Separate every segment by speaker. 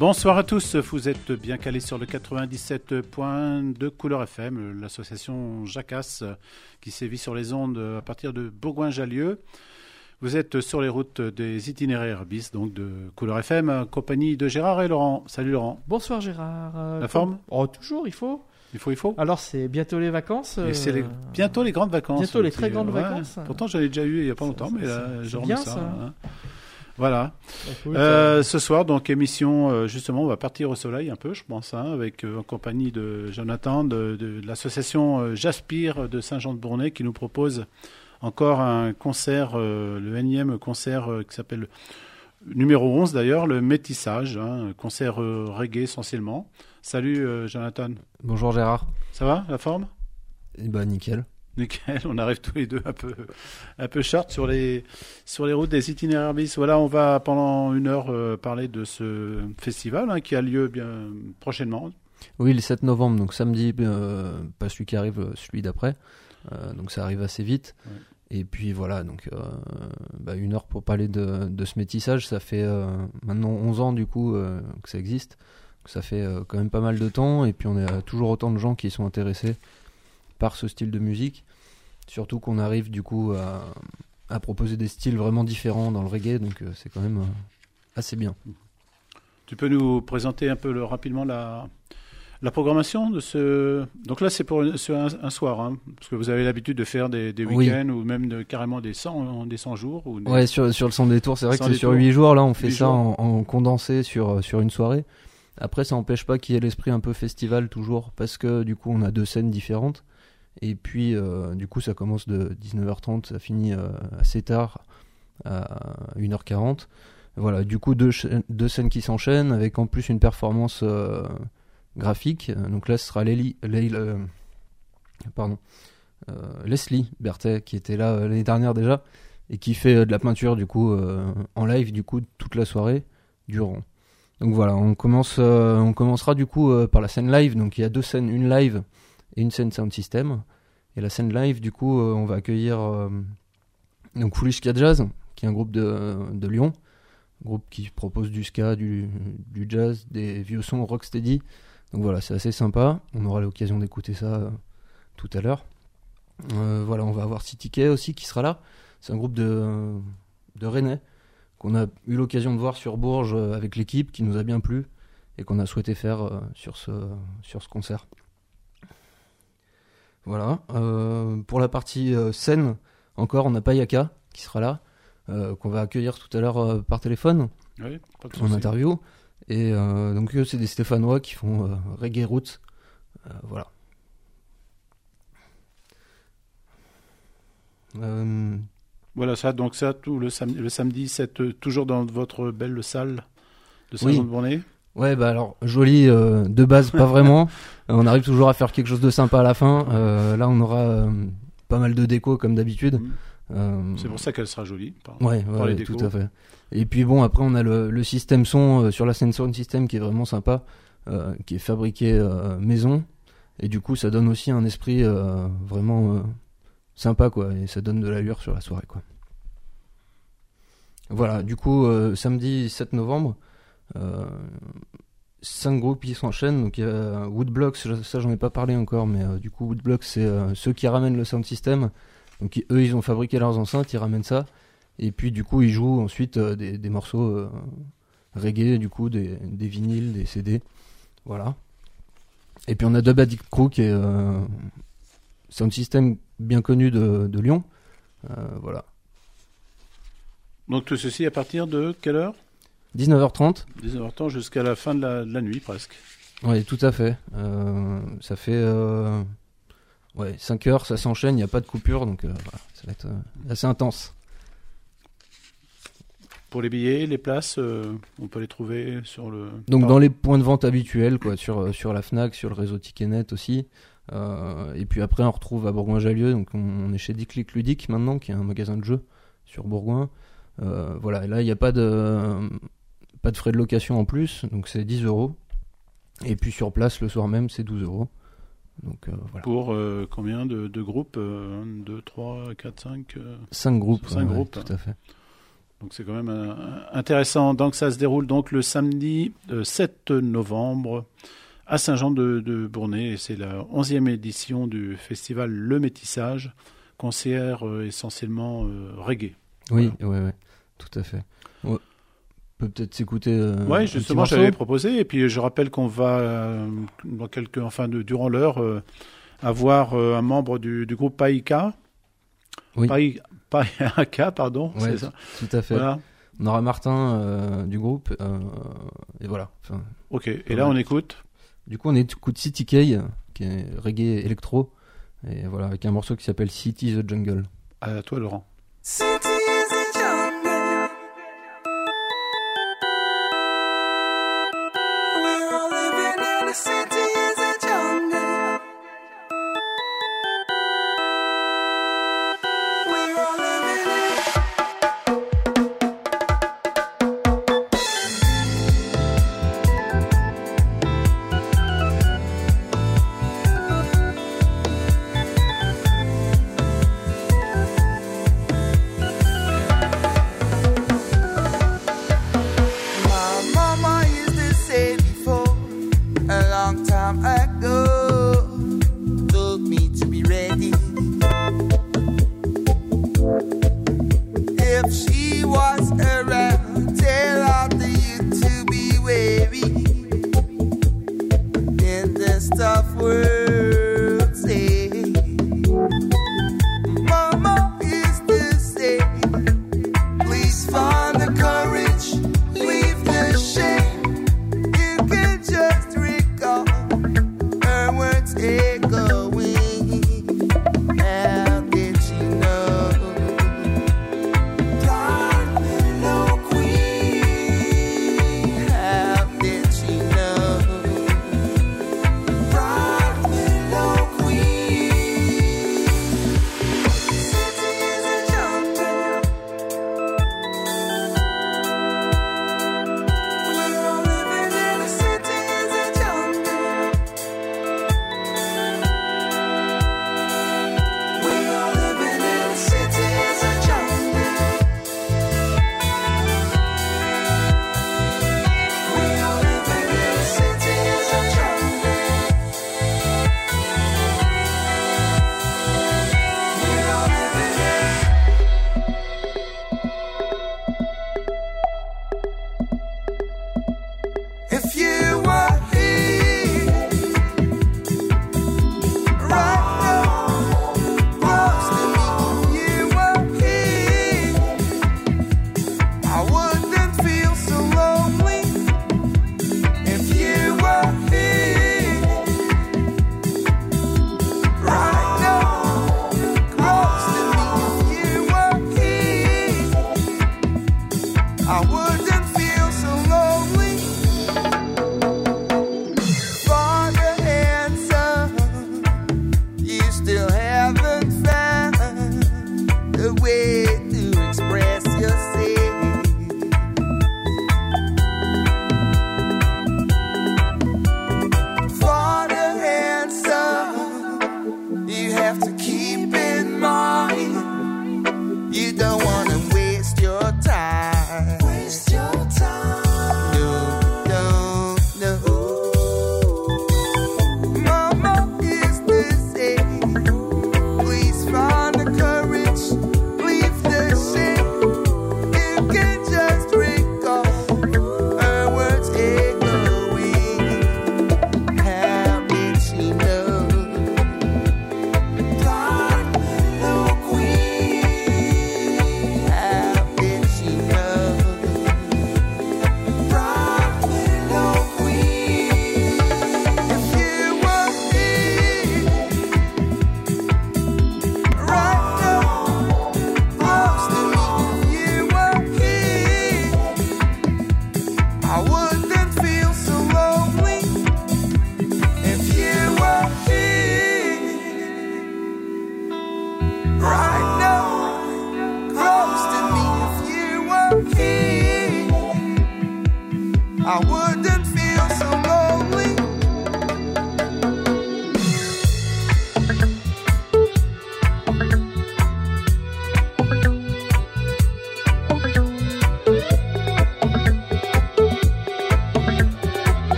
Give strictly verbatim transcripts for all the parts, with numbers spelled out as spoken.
Speaker 1: Bonsoir à tous, vous êtes bien calés sur le quatre-vingt-dix-sept point deux Couleur F M, l'association Jacasse qui sévit sur les ondes à partir de Bourgoin-Jallieu. Vous êtes sur les routes des itinéraires bis, donc de Couleur F M, en compagnie de Gérard et Laurent. Salut Laurent.
Speaker 2: Bonsoir Gérard. Euh,
Speaker 1: La forme ?
Speaker 2: Oh, toujours, il faut.
Speaker 1: Il faut, il faut.
Speaker 2: Alors, c'est bientôt les vacances.
Speaker 1: Et c'est les,
Speaker 2: euh,
Speaker 1: bientôt les grandes vacances.
Speaker 2: Bientôt les
Speaker 1: aussi.
Speaker 2: très grandes
Speaker 1: Ouais.
Speaker 2: vacances.
Speaker 1: Pourtant, j'en ai déjà eu il n'y a pas
Speaker 2: Ça,
Speaker 1: longtemps,
Speaker 2: ça,
Speaker 1: mais là,
Speaker 2: c'est-
Speaker 1: j'ai
Speaker 2: c'est
Speaker 1: remis
Speaker 2: bien,
Speaker 1: ça.
Speaker 2: ça.
Speaker 1: Hein. Voilà.
Speaker 2: Écoute,
Speaker 1: Euh, ce soir, donc émission, euh, justement, on va partir au soleil un peu, je pense, hein, avec euh, en compagnie de Jonathan de, de, de l'association euh, Jaspire de Saint-Jean-de-Bournay qui nous propose encore un concert, euh, le énième concert euh, qui s'appelle numéro onze d'ailleurs, le Métissage, hein, un concert euh, reggae essentiellement. Salut euh, Jonathan.
Speaker 3: Bonjour Gérard.
Speaker 1: Ça va, la forme ?
Speaker 3: Eh ben nickel.
Speaker 1: Nickel, on arrive tous les deux un peu, un peu short sur les, sur les routes des itinéraires bis. Voilà, on va pendant une heure euh, parler de ce festival hein, qui a lieu bien prochainement.
Speaker 3: Oui, le sept novembre, donc samedi, euh, pas celui qui arrive, celui d'après. Euh, donc ça arrive assez vite.
Speaker 1: Ouais.
Speaker 3: Et puis voilà, donc euh, bah, une heure pour parler de, de ce métissage. Ça fait euh, maintenant onze ans du coup euh, que ça existe. Donc, ça fait euh, quand même pas mal de temps. Et puis on a toujours autant de gens qui sont intéressés par ce style de musique. Surtout qu'on arrive du coup à, à proposer des styles vraiment différents dans le reggae. Donc euh, c'est quand même euh, assez bien.
Speaker 1: Tu peux nous présenter un peu le, rapidement la, la programmation de ce... Donc là, c'est pour c'est un, un soir, hein, parce que vous avez l'habitude de faire des, des
Speaker 3: Oui.
Speaker 1: week-ends ou même de, carrément des cent, des cent jours. Ou des...
Speaker 3: Ouais, sur, sur le Sans Détour, c'est vrai
Speaker 1: Sans
Speaker 3: que c'est sur
Speaker 1: Détour.
Speaker 3: huit jours. Là, on fait
Speaker 1: Huit
Speaker 3: ça
Speaker 1: jours.
Speaker 3: en, en condensé sur, sur une soirée. Après, ça n'empêche pas qu'il y ait l'esprit un peu festival toujours, parce que du coup, on a deux scènes différentes. Et puis, euh, du coup, ça commence de dix-neuf heures trente, ça finit euh, assez tard, à une heure quarante. Voilà, du coup, deux, cha- deux scènes qui s'enchaînent, avec en plus une performance euh, graphique. Donc là, ce sera Lélie, Lélie- euh, pardon, euh, Leslie Berthet, qui était là euh, l'année dernière déjà, et qui fait euh, de la peinture, du coup, euh, en live, du coup, toute la soirée durant. Donc voilà, on, commence, euh, on commencera du coup euh, par la scène live. Donc il y a deux scènes, une live et une scène sound system. Et la scène live, du coup, euh, on va accueillir euh, donc Foolish Ska Jazz, qui est un groupe de, de Lyon, un groupe qui propose du ska, du, du jazz, des vieux sons rocksteady. Donc voilà, c'est assez sympa. On aura l'occasion d'écouter ça euh, tout à l'heure. Euh, voilà, on va avoir City K aussi qui sera là. C'est un groupe de, de Rennais qu'on a eu l'occasion de voir sur Bourges euh, avec l'équipe, qui nous a bien plu et qu'on a souhaité faire euh, sur, ce, sur ce concert. Voilà. Euh, pour la partie euh, scène, encore, on a Payaka qui sera là, euh, qu'on va accueillir tout à l'heure euh, par téléphone
Speaker 1: Oui, pas de
Speaker 3: en
Speaker 1: souci.
Speaker 3: interview. Et euh, donc eux, c'est des Stéphanois qui font euh, reggae roots. Euh, voilà. Euh,
Speaker 1: Voilà, ça, donc ça, tout le, sam- le samedi, c'est euh, toujours dans votre belle salle de
Speaker 3: Oui.
Speaker 1: Saint-Jean-de-Bournay.
Speaker 3: Ouais, bah alors, joli, euh, de base, pas vraiment. Euh, on arrive toujours à faire quelque chose de sympa à la fin. Euh, là, on aura euh, pas mal de déco, comme d'habitude.
Speaker 1: Mmh.
Speaker 3: Euh,
Speaker 1: C'est pour ça qu'elle sera jolie. par-
Speaker 3: Ouais,
Speaker 1: par
Speaker 3: ouais,
Speaker 1: les décos.
Speaker 3: tout à fait. Et puis bon, après, on a le, le système son euh, sur la scène sound system qui est vraiment sympa, euh, qui est fabriqué euh, maison. Et du coup, ça donne aussi un esprit euh, vraiment euh, sympa, quoi. Et ça donne de l'allure sur la soirée, quoi. Voilà, du coup, euh, samedi sept novembre, euh, cinq groupes qui s'enchaînent. Donc il y a Woodblocks, ça j'en ai pas parlé encore, mais euh, du coup Woodblocks c'est euh, ceux qui ramènent le sound system. Donc ils- eux ils ont fabriqué leurs enceintes, ils ramènent ça, et puis du coup ils jouent ensuite euh, des, des morceaux euh, reggae, du coup des, des vinyles, des C D, voilà. Et puis on a Dub Addict Crew qui est euh, sound system bien connu de, de Lyon, euh, voilà.
Speaker 1: Donc tout ceci à partir de quelle heure ?
Speaker 3: dix-neuf heures trente.
Speaker 1: dix-neuf heures trente jusqu'à la fin de la, de la nuit presque.
Speaker 3: Oui, tout à fait. Euh, ça fait euh, ouais, cinq heures, ça s'enchaîne, il n'y a pas de coupure, donc euh, voilà, ça va être euh, assez intense.
Speaker 1: Pour les billets, les places, euh, on peut les trouver sur le...
Speaker 3: Donc
Speaker 1: par-
Speaker 3: dans les points de vente habituels, quoi, sur, euh, sur la Fnac, sur le réseau Ticketnet aussi. Euh, et puis après, on retrouve à Bourgoin-Jallieu, donc on, on est chez Declic Ludique maintenant, qui est un magasin de jeux sur Bourgoin. Euh, voilà, et là, il n'y a pas de, pas de frais de location en plus, donc c'est dix euros. Et puis sur place, le soir même, c'est douze euros. Donc euh, voilà.
Speaker 1: Pour euh, combien de, de groupes euh, un, deux, trois, quatre, cinq euh,
Speaker 3: cinq groupes.
Speaker 1: cinq
Speaker 3: ouais,
Speaker 1: groupes.
Speaker 3: Tout à fait.
Speaker 1: Donc c'est quand même euh, intéressant. Donc ça se déroule donc le samedi euh, sept novembre à Saint-Jean-de-Bournay. Et c'est la onzième édition du festival Le Métissage, concert euh, essentiellement euh, reggae.
Speaker 3: Oui, voilà. ouais, ouais, tout à fait. Ouais. On peut peut-être s'écouter. Euh,
Speaker 1: oui, justement, j'avais proposé. Et puis je rappelle qu'on va, euh, dans quelques, enfin, de, durant l'heure, euh, avoir euh, un membre du, du groupe Païka.
Speaker 3: Oui.
Speaker 1: Paï, Païka, pardon.
Speaker 3: Ouais,
Speaker 1: c'est ça.
Speaker 3: Tout à fait.
Speaker 1: Voilà.
Speaker 3: On aura Martin euh, du groupe. Euh, et voilà. Enfin,
Speaker 1: ok, et là, on écoute.
Speaker 3: Du coup, on écoute City K, qui est reggae électro. Et voilà, avec un morceau qui s'appelle City the Jungle.
Speaker 1: À toi, Laurent.
Speaker 4: City is a jungle. We're all living in a city is a jungle. We're all living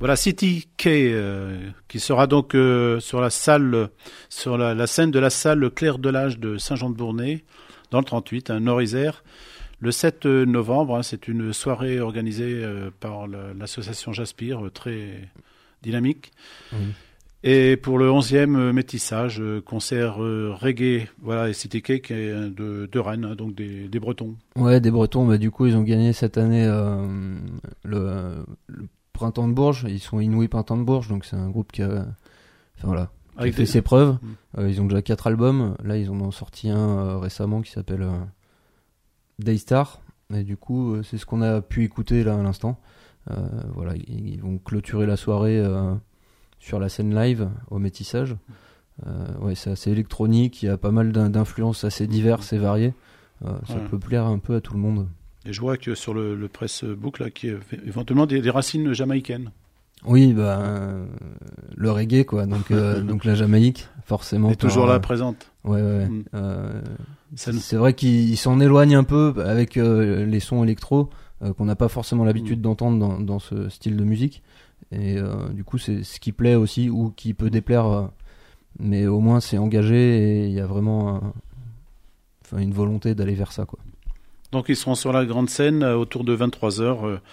Speaker 1: Voilà, City K, euh, qui sera donc euh, sur la salle, sur la, la scène de la salle Claire Delage de Saint-Jean-de-Bournay, dans le trente-huit, à Nord-Isère, le sept novembre. Hein, c'est une soirée organisée euh, par la, l'association Jaspire, euh, très dynamique.
Speaker 3: Oui.
Speaker 1: Et pour le onzième euh, métissage, euh, concert euh, reggae, voilà, et City K qui est de, de Rennes, hein, donc des, des Bretons.
Speaker 3: Ouais, des Bretons, bah, du coup, ils ont gagné cette année euh, le, le Printemps de Bourges. Ils sont Inouïs Printemps de Bourges, donc c'est un groupe qui a, enfin, voilà, qui a
Speaker 1: Avec
Speaker 3: fait
Speaker 1: des-
Speaker 3: ses preuves.
Speaker 1: Mm.
Speaker 3: Euh, ils ont déjà quatre albums. Là, ils en ont sorti un euh, récemment qui s'appelle euh, Daystar. Et du coup, euh, c'est ce qu'on a pu écouter là à l'instant. Euh, voilà, ils, ils vont clôturer la soirée euh, sur la scène live au métissage. Euh, ouais, c'est assez électronique. Il y a pas mal d'in- d'influences assez diverses et variées. Euh, ça
Speaker 1: Ouais.
Speaker 3: peut plaire un peu à tout le monde.
Speaker 1: Et je vois que sur le, le press book, là, qui est éventuellement des, des racines jamaïcaines.
Speaker 3: Oui, bah euh, le reggae quoi. Donc euh, donc la Jamaïque, forcément.
Speaker 1: Et toujours
Speaker 3: par,
Speaker 1: là
Speaker 3: euh,
Speaker 1: présente.
Speaker 3: Ouais, ouais. ouais.
Speaker 1: Mm.
Speaker 3: Euh,
Speaker 1: Ça nous-
Speaker 3: c'est vrai qu'il s'en éloigne un peu avec euh, les sons électro euh, qu'on n'a pas forcément l'habitude
Speaker 1: Mm.
Speaker 3: d'entendre dans, dans ce style de musique. Et euh, du coup, c'est ce qui plaît aussi ou qui peut déplaire. euh, mais au moins, c'est engagé et il y a vraiment un- enfin, une volonté d'aller vers ça, quoi.
Speaker 1: Donc ils seront sur la grande scène euh, autour de vingt-trois heures euh,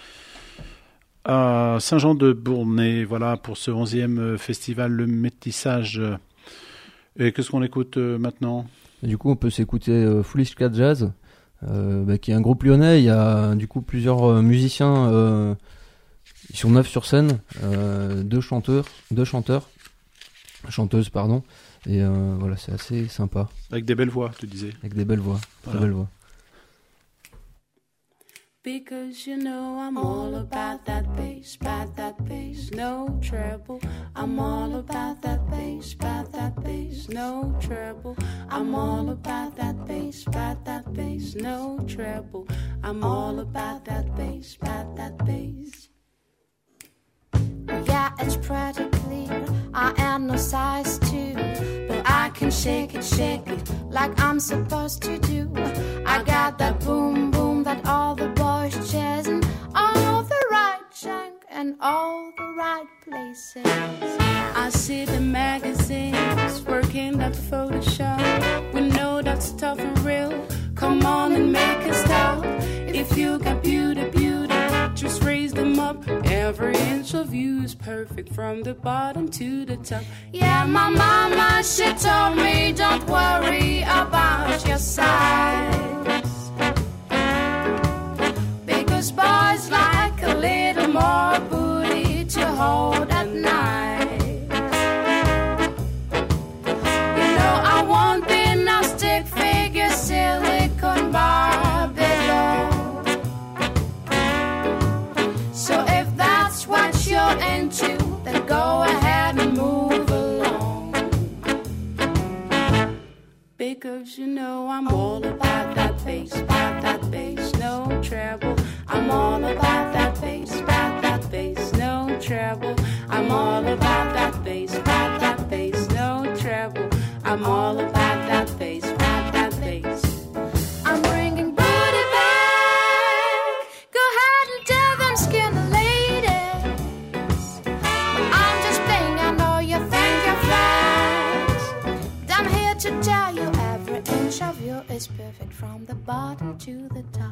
Speaker 1: à Saint-Jean-de-Bournay, voilà, pour ce onzième euh, festival Le Métissage. Et qu'est-ce qu'on écoute euh, maintenant?
Speaker 3: Et du coup, on peut s'écouter euh, Foolish Cat Jazz, euh, bah, qui est un groupe lyonnais. Il y a du coup plusieurs euh, musiciens. Euh, ils sont neuf sur scène, euh, deux chanteurs, deux chanteurs, chanteuses, pardon. Et euh, voilà, c'est assez sympa,
Speaker 1: Avec des belles voix, tu disais.
Speaker 3: avec des belles voix, très
Speaker 1: Voilà.
Speaker 3: belles voix.
Speaker 5: Because you know I'm all about that bass, about that bass, no treble. I'm all about that bass, about that bass, no treble. I'm all about that bass, about that bass, no treble. I'm all about that bass, about that bass.
Speaker 6: Yeah, it's pretty clear. I am no size two, but I can shake it, shake it like I'm supposed to do. I got that boom, boom that all the boys chasing, all the right shank and all the right places.
Speaker 5: I see the magazines working that Photoshop. We know that's tough and real. Come on and make it stop. If you got beauty, beauty, just raise them up. Every inch of you is perfect from the bottom to the top.
Speaker 6: Yeah, my mama, she told me don't worry about your size, because boys like a little more booty to hold at night. You know I won't be no stick figure, silicone Barbie doll. So if that's what you're into, then go ahead and move along.
Speaker 5: Because you know I'm all about that bass, about that bass, no treble. I'm all about that bass, about that bass, no treble. I'm all about that bass, about that bass, no treble. I'm all about that bass, about that bass.
Speaker 6: I'm bringing booty back. Go ahead and tell them skinny ladies. I'm just playing, I know you think you're flat. But I'm here to tell you every inch of you is perfect from the bottom to the top.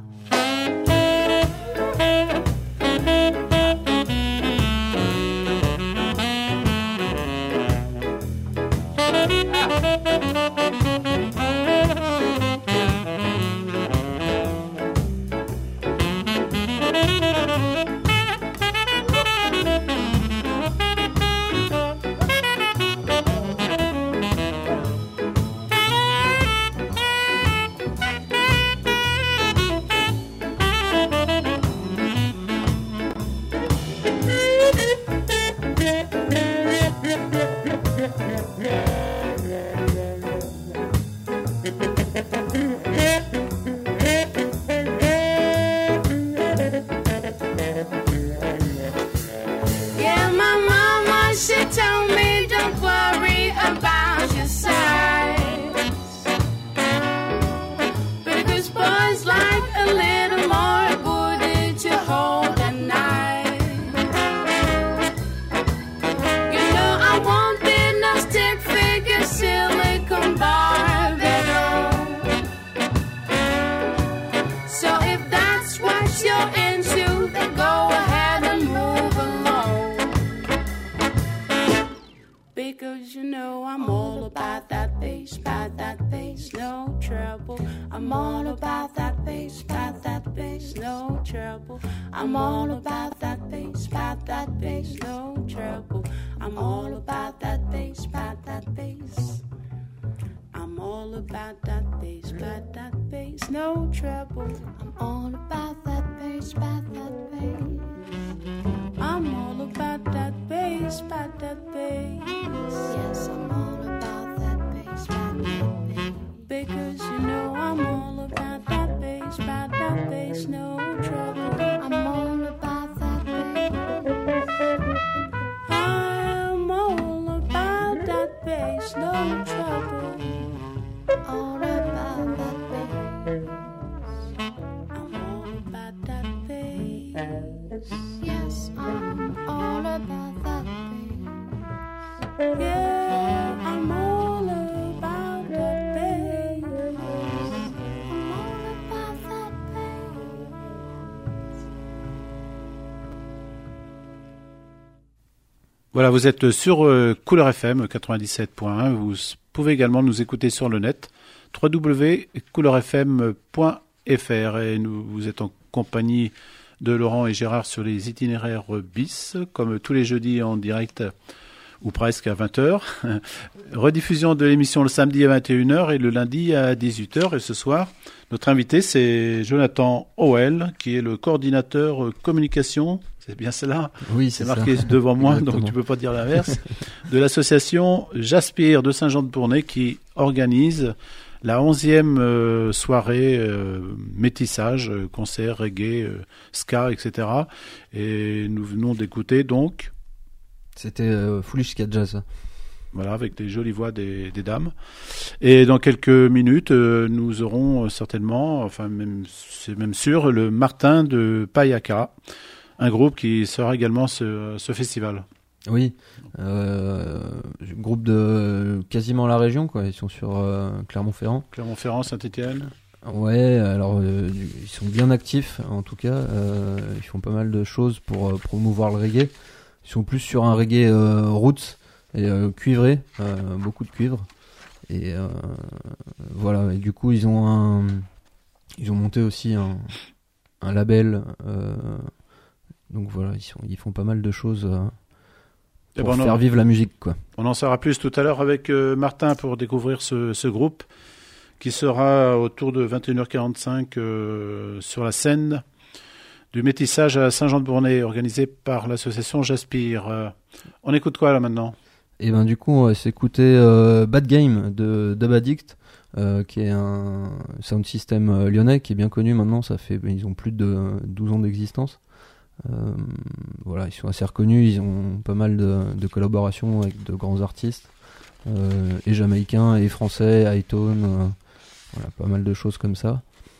Speaker 5: because you know I'm all about that bass, about that bass, no trouble. I'm all about that bass, about that bass, no trouble. I'm all about that bass, about that bass, no trouble. I'm all about that bass, about that bass. I'm all about that bass, about that bass, no trouble. I'm all about that bass, about that bass. I'm all about that bass, about that bass. Yes, I'm all about that bass, about that bass. Because you know I'm all about that bass, about that bass, no trouble. I'm all about that bass. I'm all about that bass, no trouble. All about that bass. I'm all about that bass. Yes, I'm all about that bass. Yeah, I'm all about that bass. I'm all about that bass.
Speaker 1: Voilà, vous êtes sur euh, Couleur F M quatre-vingt-dix-sept point un. Vous pouvez également nous écouter sur le net w w w point couleur f m point f r et nous, vous êtes en compagnie de Laurent et Gérard sur les itinéraires bis, comme tous les jeudis en direct ou presque à vingt heures. Rediffusion de l'émission le samedi à vingt et une heures et le lundi à dix-huit heures. Et ce soir, notre invité, c'est Jonathan Howell, qui est le coordinateur communication. C'est bien cela?
Speaker 3: Oui,
Speaker 1: c'est,
Speaker 3: c'est
Speaker 1: marqué
Speaker 3: ça.
Speaker 1: devant moi,
Speaker 3: Exactement.
Speaker 1: donc tu peux pas dire l'inverse. De l'association Jaspire de Saint-Jean-de-Bournay qui organise la onzième euh, soirée euh, métissage, euh, concert, reggae, euh, ska, et cetera. Et nous venons d'écouter donc,
Speaker 3: C'était euh, Foolish Cat Jazz.
Speaker 1: voilà, avec des jolies voix des, des dames. Et dans quelques minutes, euh, nous aurons euh, certainement, enfin même c'est même sûr, le Martin de Payaka, un groupe qui sera également ce, ce festival.
Speaker 3: Oui, euh, groupe de quasiment la région, quoi. Ils sont sur euh, Clermont-Ferrand.
Speaker 1: Clermont-Ferrand, Saint-Étienne.
Speaker 3: Ouais, alors euh, ils sont bien actifs en tout cas. Euh, ils font pas mal de choses pour euh, promouvoir le reggae. Ils sont plus sur un reggae euh, roots et euh, cuivré, euh, beaucoup de cuivre. Et euh, voilà. Et du coup, ils ont un, ils ont monté aussi un, un label. Euh, donc voilà, ils, sont, ils font pas mal de choses. Euh,
Speaker 1: Eh
Speaker 3: pour
Speaker 1: ben,
Speaker 3: faire
Speaker 1: on,
Speaker 3: vivre la musique, quoi.
Speaker 1: on en saura plus tout à l'heure avec euh, Martin pour découvrir ce, ce groupe qui sera autour de vingt et une heures quarante-cinq euh, sur la scène du métissage à Saint-Jean-de-Bournay organisé par l'association Jaspire. Euh, on écoute quoi là maintenant?
Speaker 3: Et ben du coup, on va s'écouter euh, Bad Game de Dub Addict, euh, qui est un sound system euh, lyonnais qui est bien connu maintenant. Ça fait, ils ont plus de douze ans d'existence. Euh, voilà, ils sont assez reconnus, ils ont pas mal de, de collaborations avec de grands artistes, euh, et jamaïcains et français, Hightone, euh, voilà, pas mal de choses comme ça.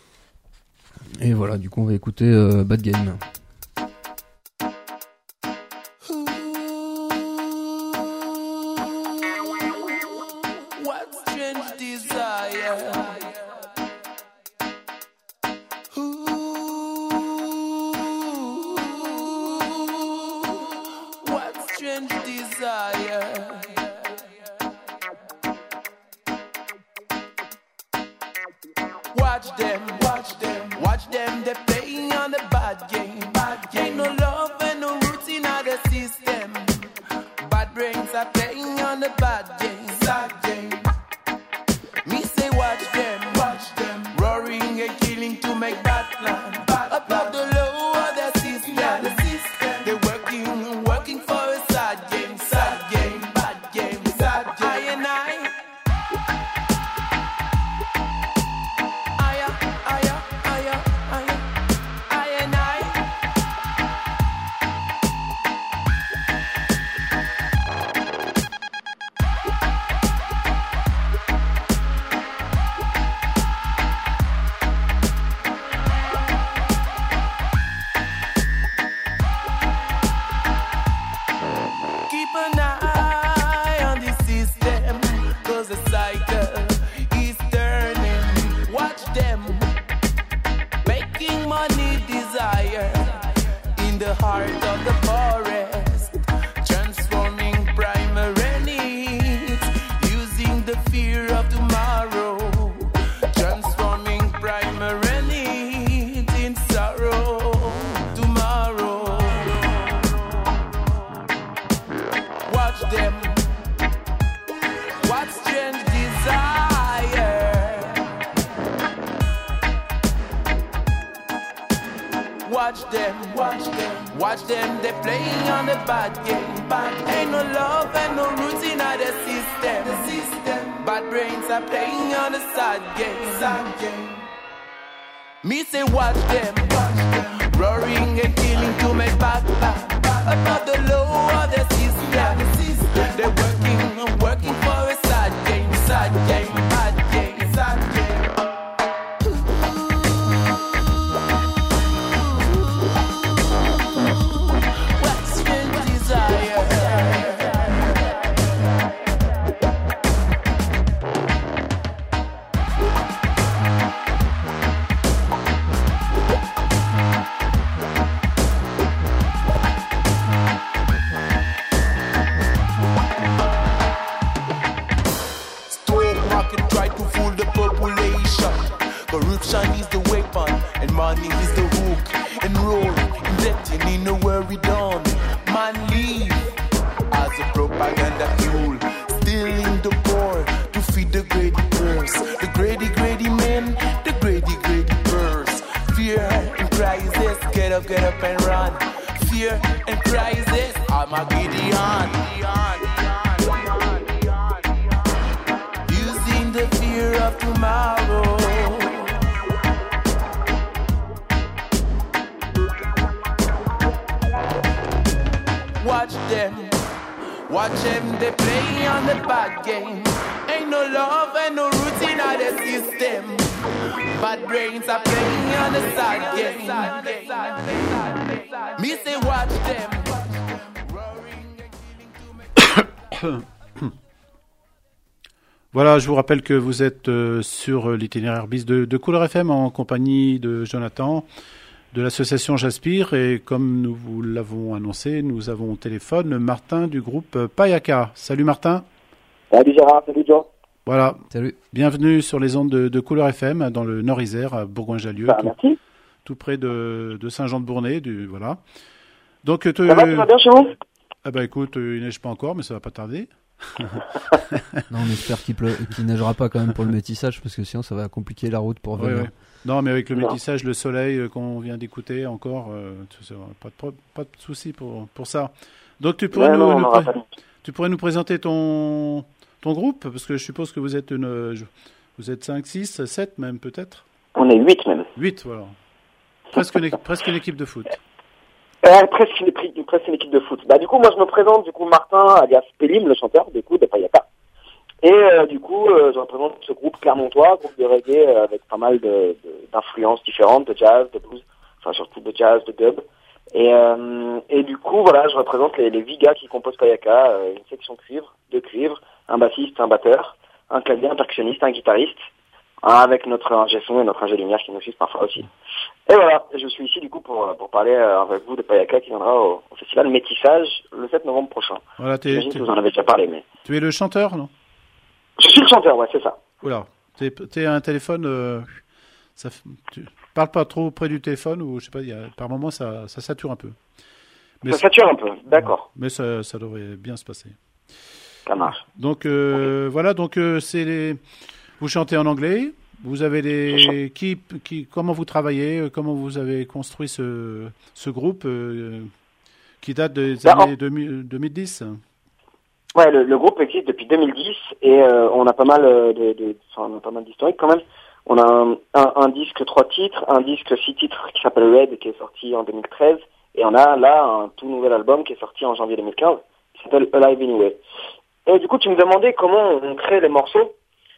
Speaker 3: Et voilà, du coup on va écouter euh, Bad Game.
Speaker 4: What strange desire? What strange desire? Watch them, watch them, watch them. They playing on the bad game. Bad game. Ain't no love and no roots in the system. Bad brains are playing on the bad game. Sad game. Me say watch them, watch them. Roaring and killing to make bad plan. Bad above the law of the system. Yeah, the system. They working, working for a sad game, sad game, bad game, sad game. I and I. Aya, aya, aya, aya. I and I. watch them, watch them, watch them, they playing on the bad game. Bad. Ain't no love and no routine of the system. The system. Bad brains are playing on the sad game. Sad game. Me say watch them, watch them, roaring and killing to make back back. Above the law of the system. The system. They're working, working for a sad game, sad game, bad game, sad game. Corruption is the weapon, and money is the hook. Enroll, indebted in a worry done. Man leave as a propaganda fuel. Stealing the poor to feed the greedy purse. The greedy, greedy men, the greedy, greedy purse. Fear and crisis, get up, get up and run. Fear and crisis, I'm a Gideon. Using the fear of tomorrow. Watch them, watch them, they play on the bad game. Ain't no love and no routine of the system. Bad brains are playing on the sad game. Me say watch them.
Speaker 1: Voilà, je vous rappelle que vous êtes euh, sur l'itinéraire bis de, de Couleur F M en compagnie de Jonathan, de l'association J'Aspire, et comme nous vous l'avons annoncé, nous avons au téléphone Martin du groupe Payaka. Salut Martin.
Speaker 7: Salut Gérard, salut Joe.
Speaker 1: Voilà.
Speaker 3: Salut.
Speaker 1: Bienvenue sur les ondes de, de Couleur F M dans le Nord-Isère, à Bourgoin-Jallieu,
Speaker 7: Bah,
Speaker 1: tout,
Speaker 7: merci.
Speaker 1: tout près de, de Saint-Jean-de-Bournay. Du, voilà. Donc, te,
Speaker 7: Ça va, tout va bien chez vous?
Speaker 1: Ah bah écoute, euh, il neige pas encore, mais ça va pas tarder.
Speaker 3: Non, on espère qu'il pleu... qu'il neigera pas quand même pour le métissage, parce que sinon ça va compliquer la route pour
Speaker 1: Ouais,
Speaker 3: venir.
Speaker 1: ouais. Non, mais avec le
Speaker 7: Non.
Speaker 1: métissage, le soleil euh, qu'on vient d'écouter encore, euh, tu sais, pas de, pro- pas de souci pour, pour ça. Donc tu pourrais,
Speaker 7: Ouais,
Speaker 1: nous,
Speaker 7: non, on
Speaker 1: nous
Speaker 7: aura
Speaker 1: pré-
Speaker 7: pas de-
Speaker 1: tu pourrais nous présenter ton, ton groupe, parce que je suppose que vous êtes une, euh, je- vous êtes cinq, six, sept même peut-être
Speaker 7: On est huit même.
Speaker 1: huit, voilà. Presque une, équipe- presque une équipe de foot.
Speaker 7: Euh, presque, une, équipe- presque une équipe de foot. Bah du coup, moi je me présente, du coup Martin, alias Pélim, le chanteur, du coup, de Payaka. Et euh, du coup, euh, je représente ce groupe clermontois, groupe de reggae euh, avec pas mal de, de, d'influences différentes, de jazz, de blues, enfin surtout de jazz, de dub. Et, euh, et du coup, voilà, je représente les, les huit gars qui composent Payaka, euh, une section cuivre, deux cuivres, un bassiste, un batteur, un clavier, un percussionniste, un guitariste, un avec notre ingé son et notre ingé lumière qui nous suivent parfois aussi. Et voilà, je suis ici du coup pour, pour parler euh, avec vous de Payaka qui viendra au, au festival Métissage le sept novembre prochain.
Speaker 1: Voilà, t'es,
Speaker 7: J'imagine
Speaker 1: t'es-
Speaker 7: que vous en avez déjà parlé, mais...
Speaker 1: tu es le chanteur, non?
Speaker 7: Je suis le chanteur, ouais, c'est ça.
Speaker 1: Oula, t'es, t'es à un téléphone, euh, ça, f- tu parles pas trop près du téléphone, ou je sais pas, il y a, par moment ça, ça sature un peu. Mais,
Speaker 7: Ça sature un peu, d'accord,
Speaker 1: mais ça, ça devrait bien se passer.
Speaker 7: ça marche.
Speaker 1: Donc euh, voilà, donc euh, c'est les... vous chantez en anglais, vous avez les qui, qui comment vous travaillez, euh, comment vous avez construit ce, ce groupe euh, qui date des
Speaker 7: Bah,
Speaker 1: années deux mille deux mille dix.
Speaker 7: Ouais, le, le groupe existe depuis deux mille dix et euh, on a pas mal euh, de, de enfin, on a pas mal d'historiques quand même. On a un, un, un disque trois titres, un disque six titres qui s'appelle Red qui est sorti en deux mille treize et on a là un tout nouvel album qui est sorti en janvier deux mille quinze qui s'appelle Alive Anyway. Et du coup, tu me demandais comment on crée les morceaux.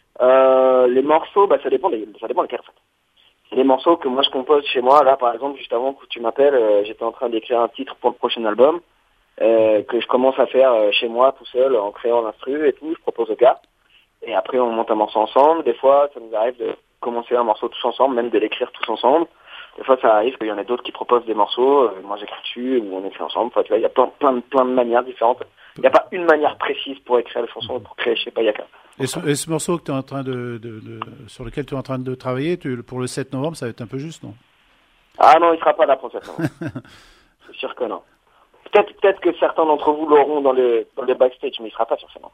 Speaker 7: Euh, les morceaux, bah ça dépend des, ça dépend desquels en fait. C'est des morceaux que moi je compose chez moi. Là, par exemple, juste avant que tu m'appelles, euh, j'étais en train d'écrire un titre pour le prochain album. Euh, que je commence à faire euh, chez moi tout seul en créant l'instru et tout, je propose au gars et après on monte un morceau ensemble. Des fois ça nous arrive de commencer un morceau tous ensemble, même de l'écrire tous ensemble. Des fois ça arrive qu'il y en a d'autres qui proposent des morceaux, euh, moi j'écris dessus ou on écrit ensemble. Enfin tu vois, il y a plein, plein, de- plein de manières différentes. Il n'y a pas une manière précise pour écrire les chansons, pour créer chez Payaka.
Speaker 1: Et ce, et ce morceau que tu es en train de, de, de sur lequel tu es en train de travailler, tu, pour le sept novembre, ça va être un peu juste, non?
Speaker 7: Ah non, il sera pas là pour cette non. C'est sûr que non. Peut-être, peut-être que certains d'entre vous l'auront dans le, dans le backstage, mais il sera pas sur scène.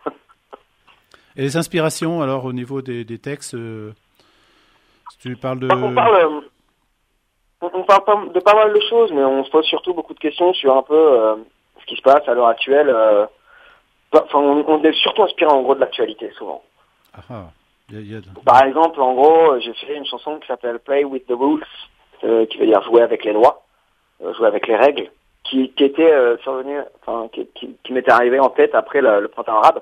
Speaker 1: Et les inspirations, alors, au niveau des, des textes, euh, si tu parles de...
Speaker 7: Donc, on parle, euh, on, on parle pas de pas mal de choses, mais on se pose surtout beaucoup de questions sur un peu euh, ce qui se passe à l'heure actuelle. Euh, enfin, on, on est surtout inspiré en gros de l'actualité souvent.
Speaker 1: Ah, ah. Y a, y a...
Speaker 7: Par exemple, en gros, j'ai fait une chanson qui s'appelle Play with the Rules, euh, qui veut dire jouer avec les lois, euh, jouer avec les règles, qui, qui était euh, survenu, enfin, qui, qui, qui m'était arrivé en tête après le, le printemps arabe,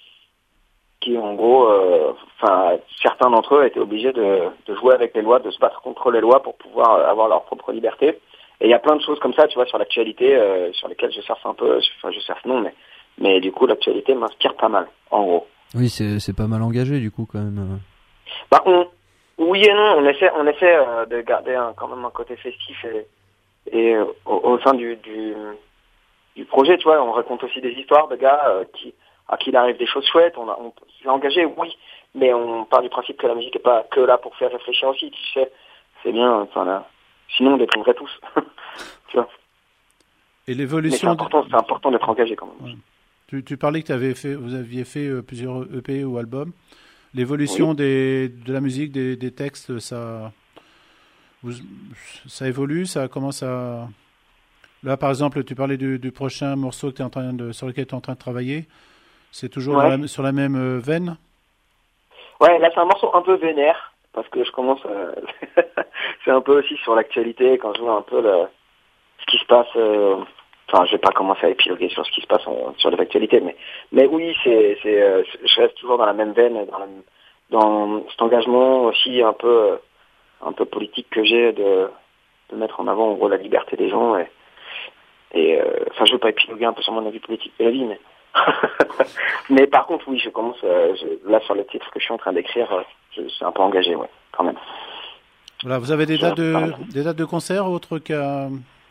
Speaker 7: qui en gros, enfin, euh, certains d'entre eux étaient obligés de, de jouer avec les lois, de se battre contre les lois pour pouvoir euh, avoir leur propre liberté. Et il y a plein de choses comme ça, tu vois, sur l'actualité, euh, sur lesquelles je surfe un peu, enfin, je surfe non, mais, mais du coup, l'actualité m'inspire pas mal, en gros.
Speaker 3: Oui, c'est, c'est pas mal engagé, du coup, quand même.
Speaker 7: Bah, on, oui et non, on essaie, on essaie euh, de garder un, quand même un côté festif et, et euh, au, au sein du, du, du projet, tu vois, on raconte aussi des histoires de gars euh, qui, à qui il arrive des choses chouettes. On a, on, c'est engagé, oui, mais on part du principe que la musique est pas que là pour faire réfléchir aussi, tu sais. C'est bien, enfin là, sinon on déprimerait tous, tu vois.
Speaker 1: Et
Speaker 7: Mais
Speaker 1: l'évolution.
Speaker 7: c'est important,
Speaker 1: de...
Speaker 7: c'est important d'être engagé quand même.
Speaker 1: Ouais. Tu, tu parlais que t'avais fait, vous aviez fait euh, plusieurs E P ou albums. L'évolution
Speaker 7: Oui.
Speaker 1: des, de la musique, des, des textes, ça, vous, ça évolue, ça commence à. Là, par exemple, tu parlais du, du prochain morceau que t'es en train de, sur lequel tu es en train de travailler. C'est toujours
Speaker 7: Ouais.
Speaker 1: dans la, sur la même euh, veine.
Speaker 7: Ouais, là c'est un morceau un peu vénère, parce que je commence à... c'est un peu aussi sur l'actualité, quand je vois un peu le... ce qui se passe... Euh... Enfin, je vais pas commencer à épiloguer sur ce qui se passe en... sur les actualités, mais mais oui, c'est, c'est, euh, je reste toujours dans la même veine, dans, la... dans cet engagement aussi un peu euh, un peu politique que j'ai de, de mettre en avant en gros la liberté des gens. Et, et euh... enfin, je veux pas épiloguer un peu sur mon avis politique de la vie, mais... mais par contre, oui, je commence, euh, je, là, sur le titre que je suis en train d'écrire, euh, je suis un peu engagé, ouais, quand même.
Speaker 1: Voilà, vous avez des dates de, des dates de concert autres qu'à...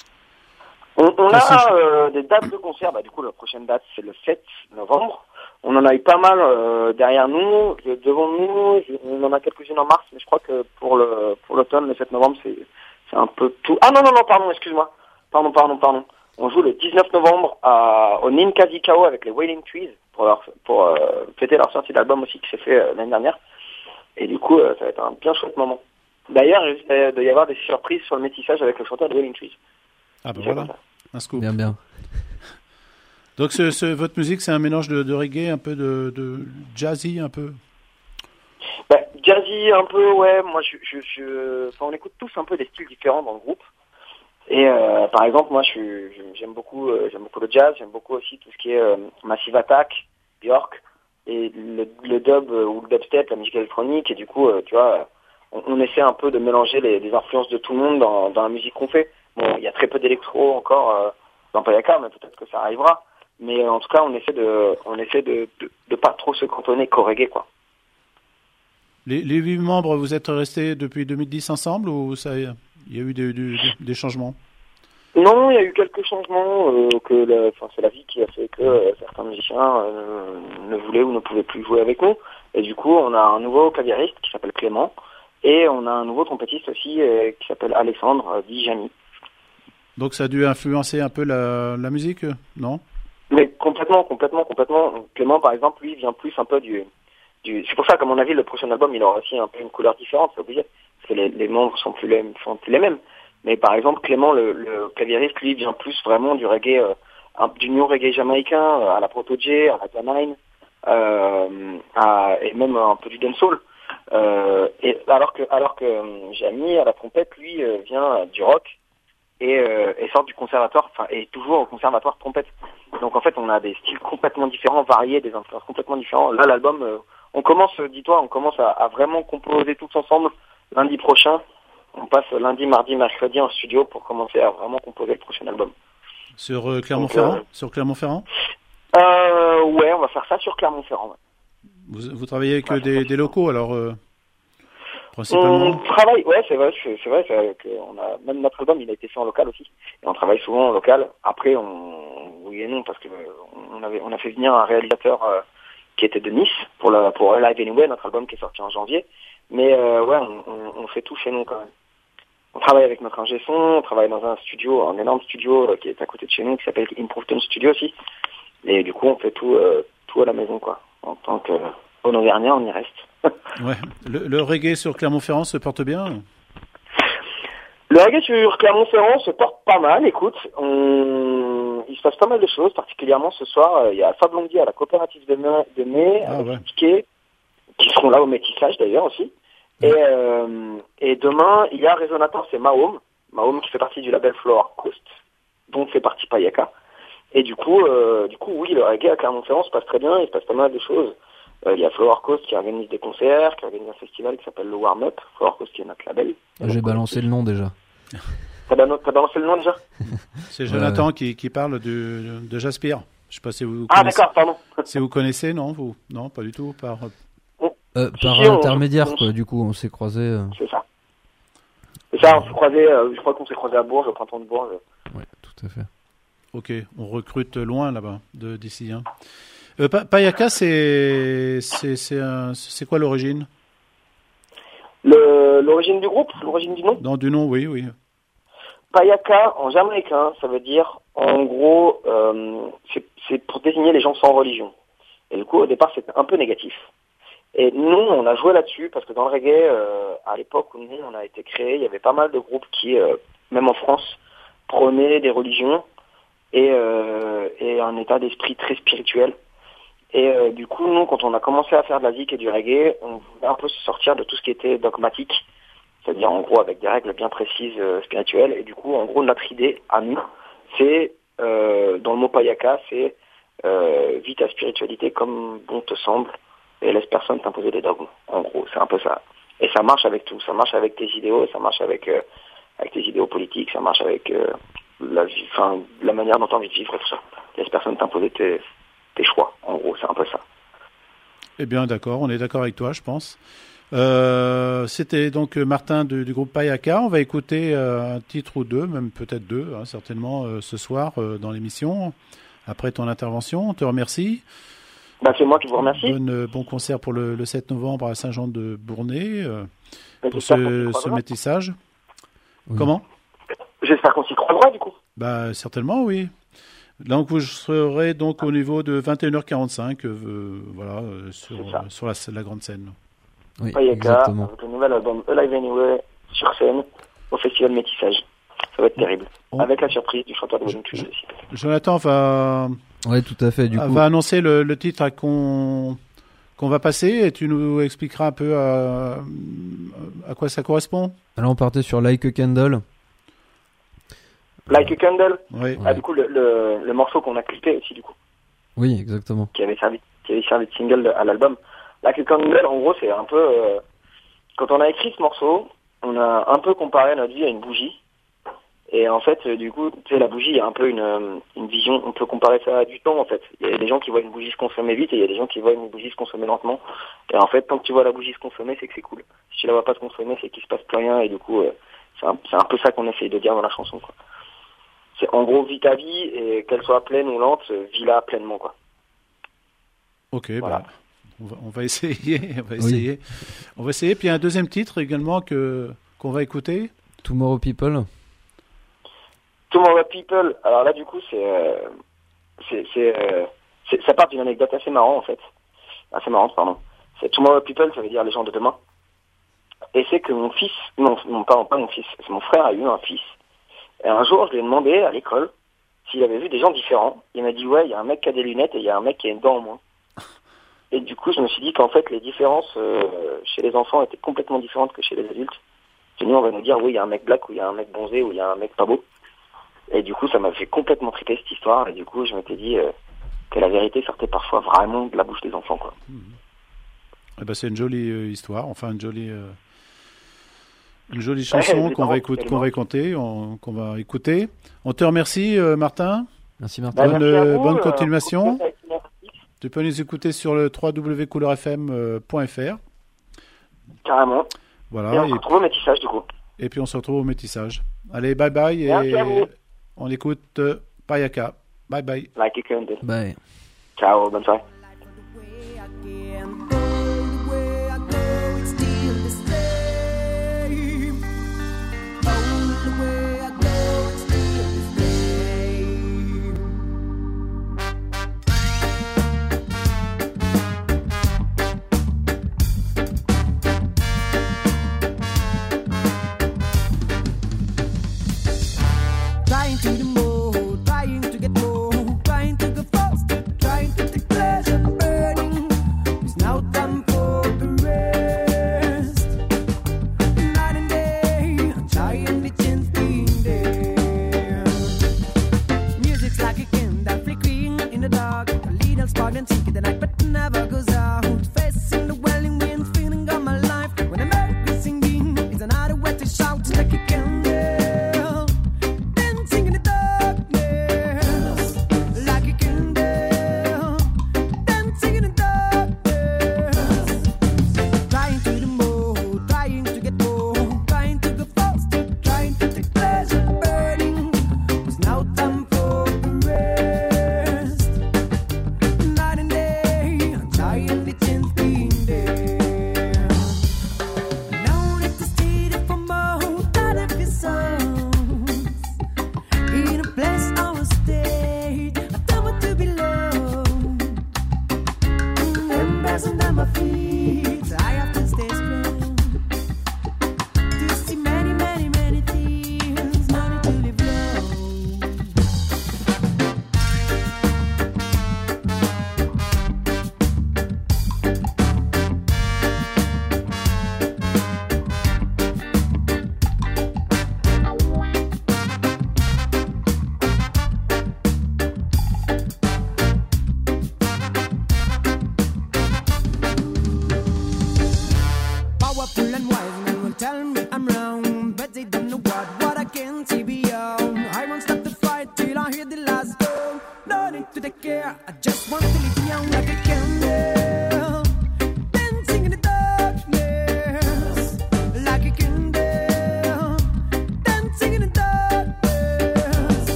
Speaker 7: On, on
Speaker 1: Ça,
Speaker 7: a
Speaker 1: c'est-
Speaker 7: euh, des dates de concert, bah, du coup, la prochaine date, c'est le sept novembre. On en a eu pas mal euh, derrière nous, de- devant nous, je- on en a quelques-unes en mars, mais je crois que pour le pour l'automne, le sept novembre, c'est c'est un peu tout. Ah non, non, non, pardon, excuse-moi. Pardon, pardon, pardon. On joue le dix-neuf novembre à, au Ninkasi Kao avec les Wailing Trees pour, leur, pour euh, fêter leur sortie d'album aussi qui s'est fait euh, l'année dernière. Et du coup, euh, ça va être un bien chouette moment. D'ailleurs, il risque de y avoir des surprises sur le métissage avec le chanteur de Wailing Trees.
Speaker 1: Ah ben
Speaker 7: C'est
Speaker 1: voilà,
Speaker 7: comme ça.
Speaker 1: un scoop.
Speaker 3: Bien, bien.
Speaker 1: Donc ce, ce- votre musique, c'est un mélange de, de reggae, un peu de, de jazzy, un peu.
Speaker 7: Bah, jazzy un peu, ouais. Moi, je, je, je... Enfin, on écoute tous un peu des styles différents dans le groupe. Et euh, par exemple, moi, je, suis- je- j'aime beaucoup, euh, j'aime beaucoup le jazz. J'aime beaucoup aussi tout ce qui est euh, Massive Attack, Björk, et le, le dub euh, ou le dubstep, la musique électronique. Et du coup, euh, tu vois, on, on essaie un peu de mélanger les, les influences de tout le monde dans, dans la musique qu'on fait. Bon, il y a très peu d'électro encore euh, dans Payaka, mais peut-être que ça arrivera. Mais euh, en tout cas, on essaie de, on essaie de, de, de pas trop se cantonner qu'au reggae, quoi.
Speaker 1: Les, les huit membres, vous êtes restés depuis deux mille dix ensemble ou ça, il y a eu des, des, des changements?
Speaker 7: Non, il y a eu quelques changements, euh, que la, enfin, c'est la vie qui a fait que euh, certains musiciens euh, ne voulaient ou ne pouvaient plus jouer avec nous. Et du coup, on a un nouveau claviériste qui s'appelle Clément, et on a un nouveau trompettiste aussi euh, qui s'appelle Alexandre, euh, dit Jamy.
Speaker 1: Donc ça a dû influencer un peu la, la musique, non?
Speaker 7: Mais complètement, complètement, complètement. Clément, par exemple, lui, vient plus un peu du... du... C'est pour ça qu'à mon avis, le prochain album, il aura aussi un peu une couleur différente, c'est obligé. Parce que les, les membres sont plus les, sont plus les mêmes. Mais par exemple, Clément, le, le claviériste, lui, vient plus vraiment du reggae, euh, un, du new reggae jamaïcain, euh, à la Proto-J, à la Janine, euh, à, et même un peu du dancehall. Euh, et alors que, alors que euh, Jamy, à la trompette, lui, euh, vient du rock et, euh, et sort du conservatoire, enfin, et toujours au conservatoire trompette. Donc en fait, on a des styles complètement différents, variés, des influences complètement différents. Là, l'album, euh, on commence, dis-toi, on commence à, à vraiment composer tous ensemble lundi prochain. On passe lundi, mardi, mercredi en studio pour commencer à vraiment composer le prochain album.
Speaker 1: Sur euh, Clermont-Ferrand?
Speaker 7: Donc, euh,
Speaker 1: Sur Clermont-Ferrand?
Speaker 7: Euh, ouais, on va faire ça sur Clermont-Ferrand. Ouais.
Speaker 1: Vous, vous travaillez avec
Speaker 7: Ouais,
Speaker 1: euh, des,
Speaker 7: c'est
Speaker 1: des locaux, alors, euh, principalement?
Speaker 7: On travaille, ouais, c'est vrai, c'est, c'est vrai, c'est que on a, même notre album, il a été fait en local aussi. Et on travaille souvent en local. Après, on, oui et non, parce que on avait, on a fait venir un réalisateur euh, qui était de Nice pour la, pour Live Anyway, notre album qui est sorti en janvier. Mais euh, ouais, on, on, on fait tout chez nous quand même. On travaille avec notre ingé son, on travaille dans un studio, un énorme studio euh, qui est à côté de chez nous, qui s'appelle Improveton Studio aussi. Et du coup, on fait tout, euh, tout à la maison, quoi. En tant que bon Auvergnat, on y reste.
Speaker 1: Ouais. Le, le reggae sur Clermont-Ferrand se porte bien?
Speaker 7: Le Le reggae sur Clermont-Ferrand se porte pas mal, écoute, on... il se passe pas mal de choses, particulièrement ce soir, euh, il y a Alpha Blondy à la coopérative de Mai, de Mai
Speaker 1: Ah,
Speaker 7: avec
Speaker 1: ouais.
Speaker 7: Ticket, qui seront là au métissage d'ailleurs aussi. Et, euh, et demain, il y a Résonateur, c'est Mahom, Mahom qui fait partie du label Flower Coast, dont fait partie Payaka. Et du coup, euh, du coup, oui, le reggae à Clermont-Ferrand se passe très bien, il se passe pas mal de choses. Euh, il y a Flower Coast qui organise des concerts, qui organise un festival qui s'appelle le Warm Up, Flower Coast qui est notre label.
Speaker 3: J'ai balancé le nom déjà.
Speaker 7: T'as ban- t'as balancé le nom déjà?
Speaker 1: C'est
Speaker 3: Ouais,
Speaker 1: Jonathan
Speaker 3: ouais.
Speaker 1: Qui, qui parle du, de Jaspire. Je sais pas si vous
Speaker 7: Ah
Speaker 1: connaissez.
Speaker 7: d'accord, pardon.
Speaker 1: Si vous connaissez, non, vous? Non, pas du tout. Par...
Speaker 3: Euh,
Speaker 7: Si,
Speaker 3: par
Speaker 7: si, on-
Speaker 3: intermédiaire,
Speaker 7: on-
Speaker 3: quoi. Du coup, on s'est croisés. euh,
Speaker 7: C'est ça. C'est ça, on s'est croisés, euh, je crois qu'on s'est croisés à Bourges, au printemps de Bourges.
Speaker 3: Ouais, tout à fait.
Speaker 1: Ok, on recrute loin là-bas, de- d'ici. Hein. Euh, Pa- Payaka, c'est c'est c'est un- c'est quoi l'origine?
Speaker 7: Le, l'origine du groupe, l'origine du nom?
Speaker 1: Dans du nom, oui, oui.
Speaker 7: Payaka, en jamaïcain, ça veut dire, en gros, euh, c'est, c'est pour désigner les gens sans religion. Et du coup, au départ, c'était un peu négatif. Et nous, on a joué là-dessus, parce que dans le reggae, euh, à l'époque où nous, on a été créé, il y avait pas mal de groupes qui, euh, même en France, prônaient des religions et, euh, et un état d'esprit très spirituel. Et euh, du coup, nous, quand on a commencé à faire de la zik et du reggae, on voulait un peu se sortir de tout ce qui était dogmatique, c'est-à-dire en gros avec des règles bien précises euh, spirituelles. Et du coup, en gros, notre idée à nous, c'est, euh, dans le mot Payaka, c'est euh, vis ta spiritualité comme bon te semble et laisse personne t'imposer des dogmes. En gros, c'est un peu ça. Et ça marche avec tout. Ça marche avec tes idéaux, ça marche avec, euh, avec tes idéaux politiques, ça marche avec euh, la, vie, enfin, la manière dont tu as envie de vivre et tout ça. Laisse personne t'imposer tes, tes choix. En gros, c'est un peu ça.
Speaker 1: Eh bien, d'accord, on est d'accord avec toi, je pense. Euh, C'était donc Martin du, du groupe Payaka. On va écouter euh, un titre ou deux, même peut-être deux, hein, certainement, euh, ce soir euh, dans l'émission, après ton intervention. On te remercie.
Speaker 7: Bah, c'est moi qui vous remercie.
Speaker 1: Bonne, euh, bon concert pour le, le sept novembre à Saint-Jean-de-Bournay, euh,
Speaker 7: Mais
Speaker 1: pour
Speaker 7: j'espère qu'on s'y
Speaker 1: ce, ce
Speaker 7: croisera.
Speaker 1: métissage.
Speaker 3: Oui.
Speaker 1: Comment?
Speaker 7: J'espère qu'on s'y croisera, du coup.
Speaker 1: Bah, certainement, oui. Donc, vous serez donc au niveau de vingt et une heures quarante-cinq, euh, voilà, euh, sur,
Speaker 7: C'est ça.
Speaker 1: euh, sur la, la grande scène.
Speaker 3: Oui,
Speaker 7: Payaka,
Speaker 3: exactement.
Speaker 7: avec le nouvel album Alive Anyway, sur scène, au Festival Métissage. Ça va être terrible.
Speaker 1: On-
Speaker 7: Avec la surprise du chanteur de
Speaker 1: Je-
Speaker 7: Wellington
Speaker 1: je-
Speaker 7: aussi.
Speaker 1: Jonathan va,
Speaker 3: Ouais, tout à fait. Du
Speaker 1: Ah,
Speaker 3: coup,
Speaker 1: va annoncer le, le titre à qu'on qu'on va passer et tu nous expliqueras un peu à, à quoi ça correspond.
Speaker 3: là, on partait sur Like a Candle.
Speaker 7: Like a Candle.
Speaker 1: Oui.
Speaker 7: Ah, du coup, le, le, le morceau qu'on a clippé aussi, du coup,
Speaker 3: Oui, exactement.
Speaker 7: qui avait servi, qui avait servi de single de- à l'album. Like a Candle, en gros, c'est un peu, euh, quand on a écrit ce morceau, on a un peu comparé notre vie à une bougie. Et en fait, euh, du coup, tu sais, la bougie, il y a un peu une, euh, une vision, on peut comparer ça à du temps, en fait. Il y a des gens qui voient une bougie se consommer vite et il y a des gens qui voient une bougie se consommer lentement. Et en fait, tant que tu vois la bougie se consommer, c'est que c'est cool. Si tu la vois pas se consommer, c'est qu'il se passe plus rien et du coup, euh, c'est un, c'est un peu ça qu'on essaye de dire dans la chanson, quoi. C'est en gros, vis ta vie et qu'elle soit pleine ou lente, euh, vis-la pleinement, quoi.
Speaker 1: Ok,
Speaker 7: Voilà.
Speaker 1: bah, on, va, on va essayer. On va essayer. On va essayer. Puis il y a un deuxième titre également que qu'on va écouter.
Speaker 3: Tomorrow People.
Speaker 7: Tomorrow People, alors là, du coup, c'est, euh, c'est, c'est, euh, c'est, ça part d'une anecdote assez marrante, en fait. Assez marrante, pardon. C'est Tomorrow People, ça veut dire les gens de demain. Et c'est que mon fils, non, non pas, pas mon fils, c'est mon frère a eu un fils. Et un jour, je lui ai demandé à l'école s'il avait vu des gens différents. Il m'a dit, ouais, il y a un mec qui a des lunettes et il y a un mec qui a une dent en moins. Et du coup, je me suis dit qu'en fait, les différences euh, chez les enfants étaient complètement différentes que chez les adultes. Et nous, on va nous dire, oui, il y a un mec black, ou il y a un mec bronzé, ou il y a un mec pas beau. Et du coup, ça m'a fait complètement triper cette histoire. Et du coup, je m'étais dit euh, que la vérité sortait parfois vraiment de la bouche des enfants, quoi.
Speaker 1: Eh ben, c'est une jolie euh, histoire. Enfin, une jolie, euh, une jolie chanson
Speaker 7: les
Speaker 1: qu'on
Speaker 7: parents,
Speaker 1: va écouter, qu'on va écouter, on- qu'on va écouter. On te remercie, euh, Martin.
Speaker 3: Merci Martin.
Speaker 7: Bah,
Speaker 1: Bonne,
Speaker 7: merci à
Speaker 1: euh,
Speaker 7: vous,
Speaker 1: bonne
Speaker 7: euh,
Speaker 1: continuation.
Speaker 7: pour cette activité.
Speaker 1: Tu peux nous écouter sur le w w w point couleur f m point f r.
Speaker 7: Carrément.
Speaker 1: Voilà.
Speaker 7: Et on
Speaker 1: Et,
Speaker 7: se retrouve au métissage, du coup.
Speaker 1: et puis on se retrouve au métissage. Allez, bye bye.
Speaker 7: Merci
Speaker 1: Et
Speaker 7: à vous.
Speaker 1: on écoute euh, Payaka. Bye bye.
Speaker 7: Like a candle.
Speaker 3: Bye.
Speaker 7: Ciao, bonne soirée.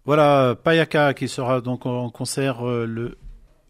Speaker 1: Voilà, Payaka qui sera donc en concert euh, le,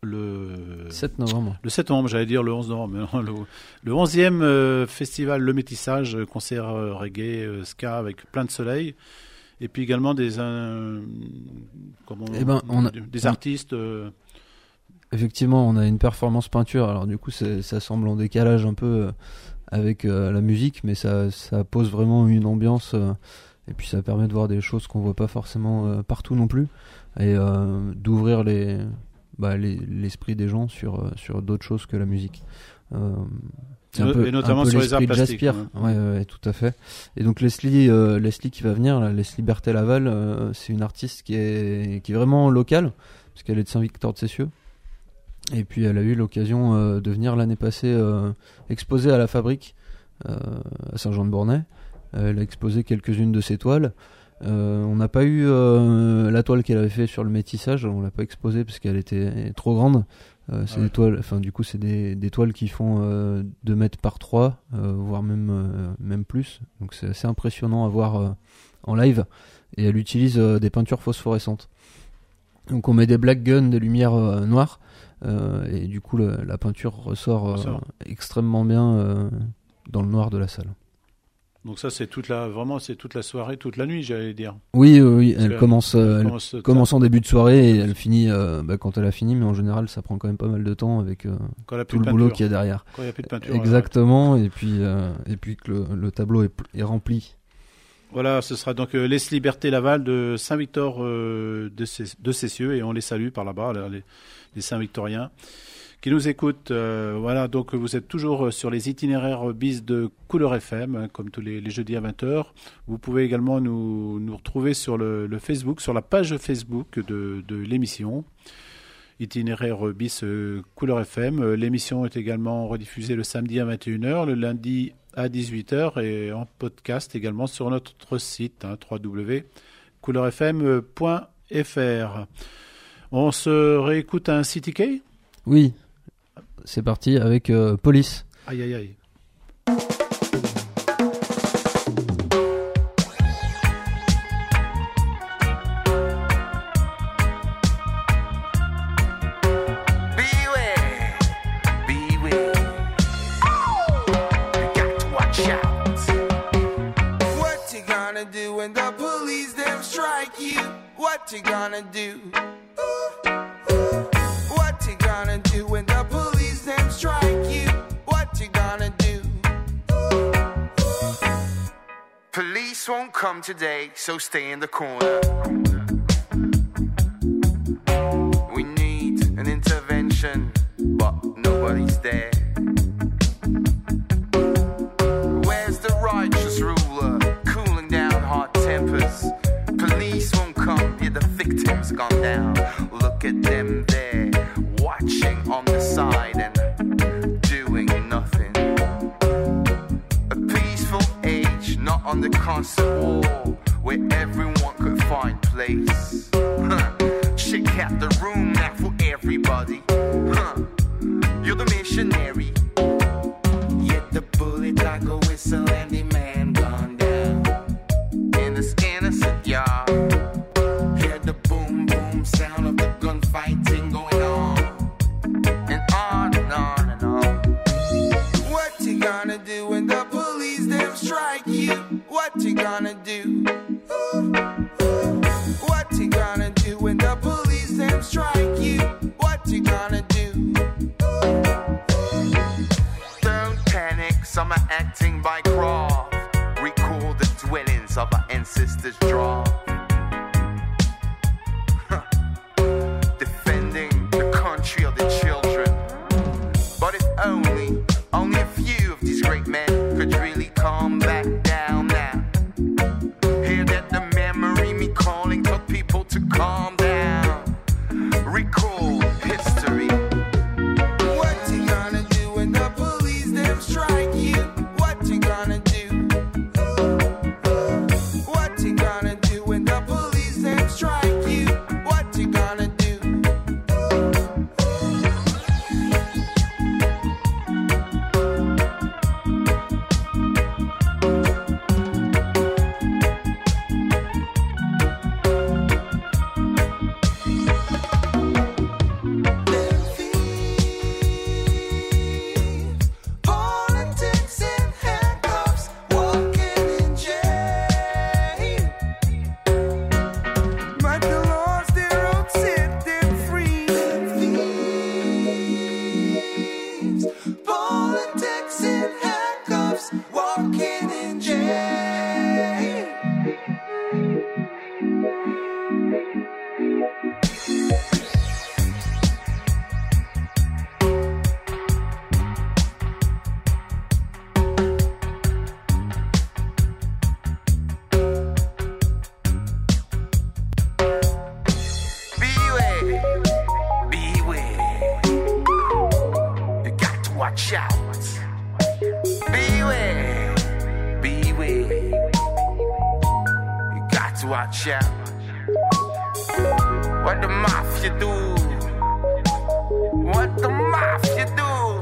Speaker 1: le,
Speaker 3: sept novembre.
Speaker 1: le sept novembre, j'allais dire le onze novembre, mais non, le, le onzième euh, festival Le Métissage, euh, concert euh, reggae, euh, ska avec plein de soleil. Et puis également des, euh, comment,
Speaker 3: Eh ben, on a-
Speaker 1: des
Speaker 3: on-
Speaker 1: artistes. euh,
Speaker 3: Effectivement, on a une performance peinture. Alors du coup, c'est- ça semble en décalage un peu euh, avec euh, la musique, mais ça, ça pose vraiment une ambiance. euh, et puis ça permet de voir des choses qu'on voit pas forcément euh, partout non plus, et euh, d'ouvrir les, bah, les- l'esprit des gens sur euh, sur d'autres choses que la musique. Euh, c'est un
Speaker 1: Et
Speaker 3: peu,
Speaker 1: notamment
Speaker 3: un peu
Speaker 1: sur les arts
Speaker 3: l'esprit de
Speaker 1: plastiques,
Speaker 3: Jaspir.
Speaker 1: ouais.
Speaker 3: Ouais, ouais, ouais, tout à fait. Et donc Leslie, euh, Leslie qui va venir, là, Leslie Berthel-Laval, euh, c'est une artiste qui est qui est vraiment locale, parce qu'elle est de Saint-Victor-de-Cessieux. Et puis elle a eu l'occasion euh, de venir l'année passée euh, exposer à la Fabrique euh, à Saint-Jean-de-Bornay. Euh, elle a exposé quelques-unes de ses toiles. Euh, on n'a pas eu euh, la toile qu'elle avait fait sur le métissage, on l'a pas exposée parce qu'elle était trop grande. Euh, c'est
Speaker 1: Ah ouais.
Speaker 3: des toiles, enfin du coup c'est des, des toiles qui font euh, deux mètres par trois, euh, voire même euh, même plus. Donc c'est assez impressionnant à voir euh, en live. Et elle utilise euh, des peintures phosphorescentes. Donc on met des black guns, des lumières euh, noires, euh, et du coup le- la peinture ressort, euh,
Speaker 1: Ressort.
Speaker 3: extrêmement bien euh, dans le noir de la salle.
Speaker 1: Donc ça, c'est toute la, vraiment, c'est toute la soirée, toute la nuit, j'allais dire.
Speaker 3: Oui, oui, oui,
Speaker 1: Parce
Speaker 3: elle
Speaker 1: que-
Speaker 3: commence, euh, elle
Speaker 1: Commence tard.
Speaker 3: commence en début de soirée et elle finit euh, bah, quand elle a fini, mais en général ça prend quand même pas mal de temps avec euh,
Speaker 1: Quand il n'y a plus
Speaker 3: tout
Speaker 1: de
Speaker 3: le boulot
Speaker 1: peinture.
Speaker 3: qu'il y a derrière.
Speaker 1: Quand il n'y a plus de peinture.
Speaker 3: Exactement, et puis euh, et puis que le, le tableau est, pl- est rempli.
Speaker 1: Voilà, ce sera donc euh, Leslie Berthel-Laval de Saint-Victor euh, de, Cess- de Cessieux, et on les salue par là-bas, là, les, les Saint-Victoriens qui nous écoutent. Euh, voilà, donc vous êtes toujours sur les itinéraires bis de Couleur F M, hein, comme tous les, les jeudis à vingt heures. Vous pouvez également nous, nous retrouver sur le, le Facebook, sur la page Facebook de, de l'émission. Itinéraire bis euh, Couleur F M. Euh, L'émission est également rediffusée le samedi à vingt et une heures, le lundi à dix-huit heures et en podcast également sur notre site hein, w w w point couleur f m point f r. On se réécoute un C T K.
Speaker 3: Oui, c'est parti avec euh, Police.
Speaker 1: Aïe aïe aïe.
Speaker 4: Beware, beware. You got to watch out. What you gonna do when the police them strike you? What you gonna do? What you gonna do when the police them strike you? What you gonna do? Police won't come today, so stay in the corner. We need an intervention, but nobody's there. Where's the righteous ruler, cooling down hot tempers? Police won't come, yeah, the victim's gone down. Look at them there, watching on the side and doing nothing. A peaceful age, not on the constant war, where everyone could find place. Huh. Shake out the room now for everybody. Huh. You're the missionary. Yet the bullet like a whistle and the man gone down in this innocent yard. Hear the boom boom sound of the gunfighting going on, and on and on and on. What you gonna do when the police them strike you? What you gonna do? What you gonna do when the police them strike you? What you gonna do? Don't panic, some are acting by craft. Recall the dwellings of our ancestors' draw. Huh. Defending the country of the children. But if only, only a few of these great men could really calm back down now. Hear that the memory me calling for people to calm down. Recall history. What you gonna do when the police them strike you? What you gonna do? What you gonna do when the police them strike you? What you gonna do?
Speaker 8: watch out. What the mafia do? What the mafia do?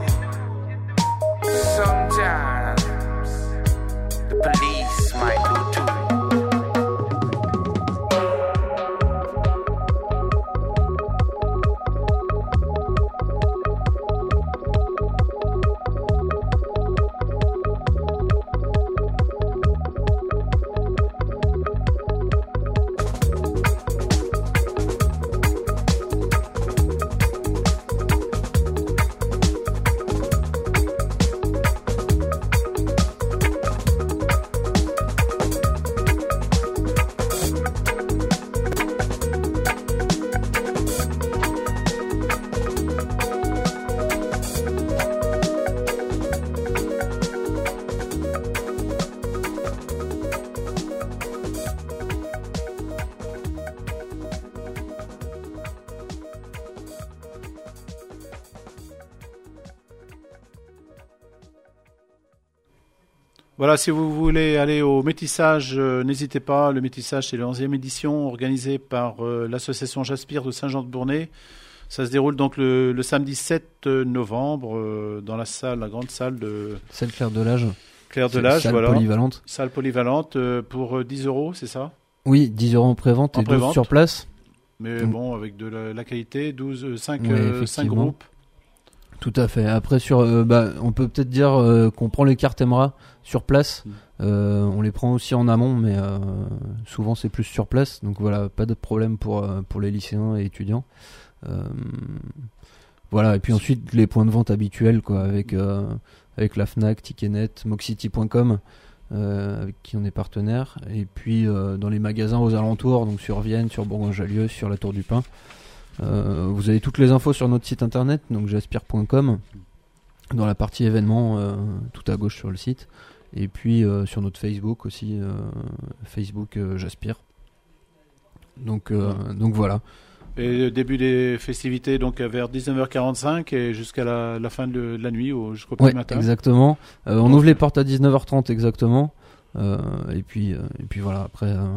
Speaker 8: Sometimes the police might do too.
Speaker 1: Voilà, si vous voulez aller au métissage, euh, n'hésitez pas. Le métissage, c'est la onzième édition organisée par euh, l'association Jaspire de Saint-Jean-de-Bournay. Ça se déroule donc le, le samedi sept novembre euh, dans la salle, la grande salle de
Speaker 3: Salle Claire de l'Âge.
Speaker 1: Claire de l'Âge,
Speaker 3: salle
Speaker 1: voilà.
Speaker 3: polyvalente.
Speaker 1: Salle polyvalente euh, pour euh, dix euros, c'est ça?
Speaker 3: Oui, dix euros en pré-vente
Speaker 1: En
Speaker 3: et douze
Speaker 1: pré-vente.
Speaker 3: sur place.
Speaker 1: Mais
Speaker 3: Mm.
Speaker 1: bon, avec de la, la qualité, douze, euh, cinq,
Speaker 3: Ouais,
Speaker 1: euh, cinq
Speaker 3: effectivement.
Speaker 1: groupes.
Speaker 3: Tout à fait. Après, sur, euh, bah, on peut peut-être dire euh, qu'on prend les cartes Emera sur place.
Speaker 1: Mm.
Speaker 3: Euh, on les prend aussi en amont, mais euh, souvent c'est plus sur place. Donc voilà, pas de problème pour, euh, pour les lycéens et étudiants. Euh, voilà, et puis ensuite les points de vente habituels, quoi, avec, euh, avec la Fnac, Ticketnet, moxcity point com, euh, avec qui on est partenaire. Et puis euh, dans les magasins aux alentours, donc sur Vienne, sur Bourgoin-Jallieu, sur la Tour du Pin. Euh, vous avez toutes les infos sur notre site internet, donc jaspire point com, dans la partie événements, euh, tout à gauche sur le site, et puis euh, sur notre Facebook aussi, euh, Facebook euh, Jaspire. Donc, euh, donc voilà.
Speaker 1: Et le début des festivités, donc vers dix-neuf heures quarante-cinq et jusqu'à la, la fin de la nuit, au, jusqu'au
Speaker 3: Ouais,
Speaker 1: premier matin.
Speaker 3: exactement. Euh, on ouvre les portes à dix-neuf heures trente exactement. Euh, et puis, euh, et puis voilà. Après, euh,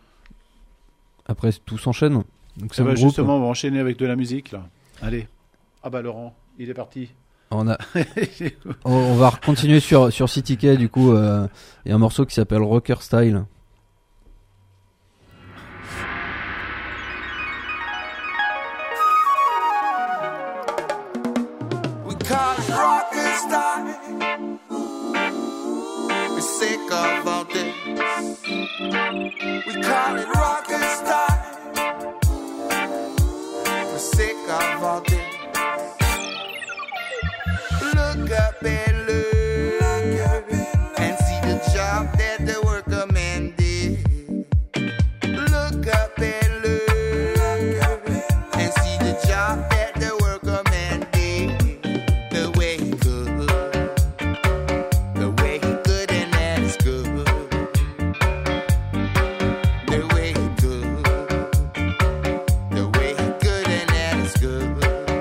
Speaker 3: après tout s'enchaîne. Donc c'est
Speaker 1: Eh
Speaker 3: un
Speaker 1: ben,
Speaker 3: groupe.
Speaker 1: justement, on va enchaîner avec de la musique là. Allez. Ah bah Laurent, il est parti.
Speaker 3: On a, on, on va continuer sur sur City Key du coup. Euh, il y a un morceau qui s'appelle Rocker Style.
Speaker 8: We call it rocker style. We're sick of all this. We call it rocker style. We're sick of all this. Look up and look and see the job that the worker man did. Look up and look and see the job that the worker man did. The way he could, the way he could, and that is good. The way he could, the way he could, and that is good.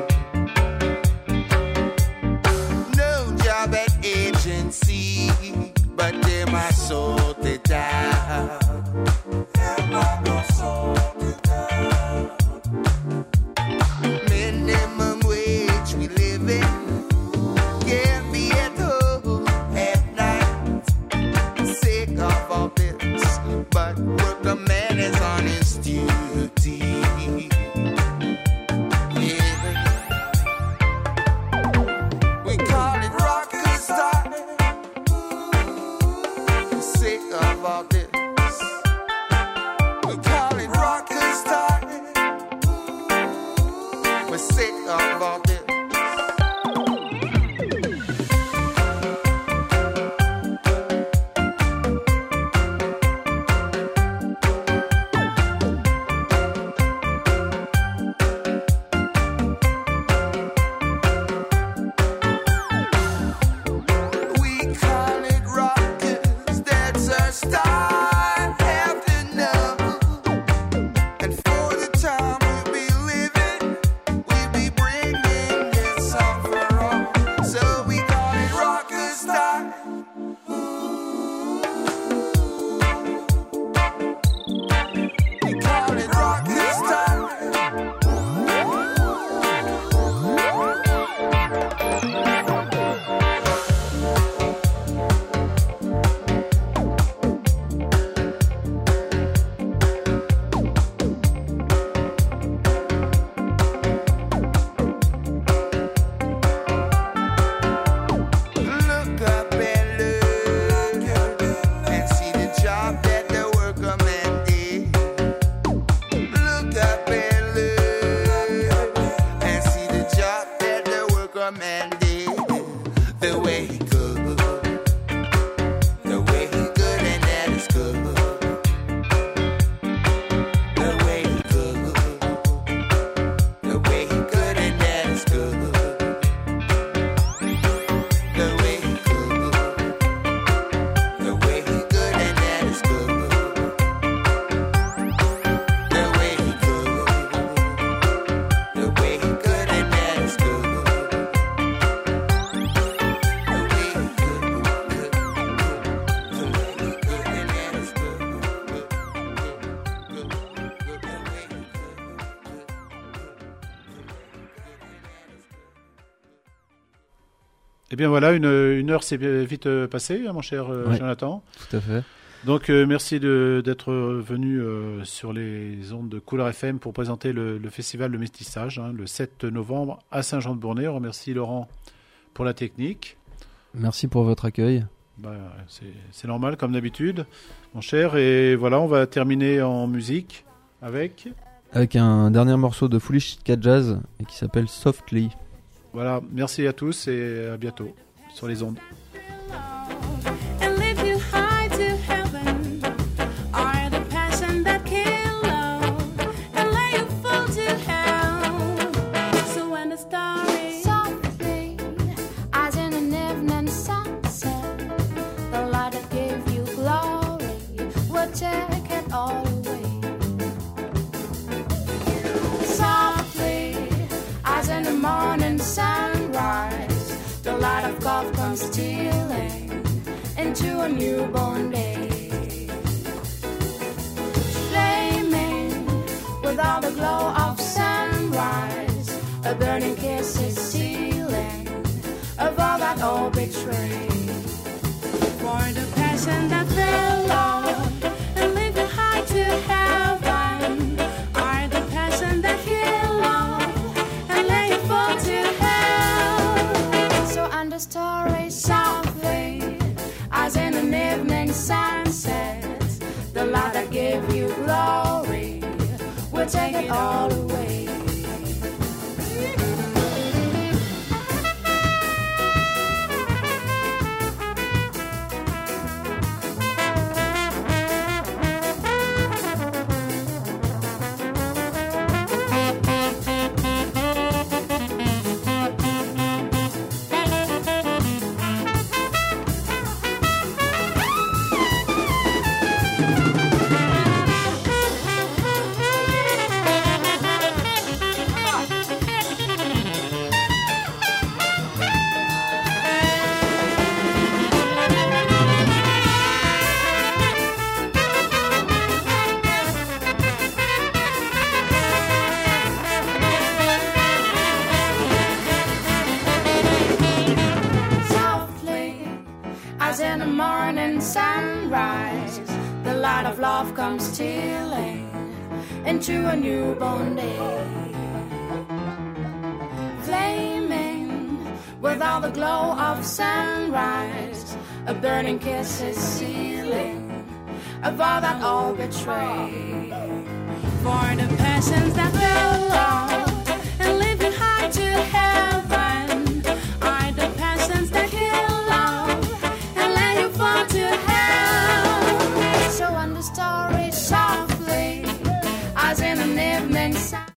Speaker 8: No job at agency, but them are sorted out. Them are no sorted out. Minimum wage we live in. Can't be at home at night. Sick of all this, but worker man is on his duty. Yeah. We call it rocker style. Sick of all this. We call it rocker style. We're sick of all this. We call it rockers, that's our style. Have to know. And for the time we'll be living, we'll be bringing this on for all. So we call it rocker style.
Speaker 1: Eh bien voilà, une, une heure s'est vite euh, passée, hein, mon cher euh,
Speaker 3: Ouais.
Speaker 1: Jonathan.
Speaker 3: Tout à fait.
Speaker 1: Donc euh, merci de, d'être venu euh, sur les ondes de Couleur F M pour présenter le, le festival de métissage, hein, le sept novembre à Saint-Jean-de-Bournay. On remercie Laurent pour la technique.
Speaker 3: Merci pour votre accueil.
Speaker 1: Bah, c'est, c'est normal comme d'habitude, mon cher. Et voilà, on va terminer en musique avec...
Speaker 3: Avec un dernier morceau de Foolish Cat Jazz et qui s'appelle Softly.
Speaker 1: Voilà, merci à tous et à bientôt sur les ondes.
Speaker 5: And lift you high to heaven are the passion that kill love and lay you full to hell. So when the story
Speaker 6: Softly, as in an evening sunset, the light that gave you glory will take it all away. Softly, as in the morning sunrise, the light of God comes stealing into a newborn day. Flaming with all the glow of sunrise, a burning kiss is sealing of all that all betray.
Speaker 5: for the passion that fell love and lift you high to heaven are the passion that kill love and lay you fall to hell.
Speaker 6: So and the story softly, as in an evening sunset, the light that gave you glory will take it all away. Softly, as in the morning sunrise, the light of love comes stealing into a newborn day. Flaming with all the glow of sunrise, a burning kiss is sealing of all that all betray.
Speaker 5: For the passions that fell love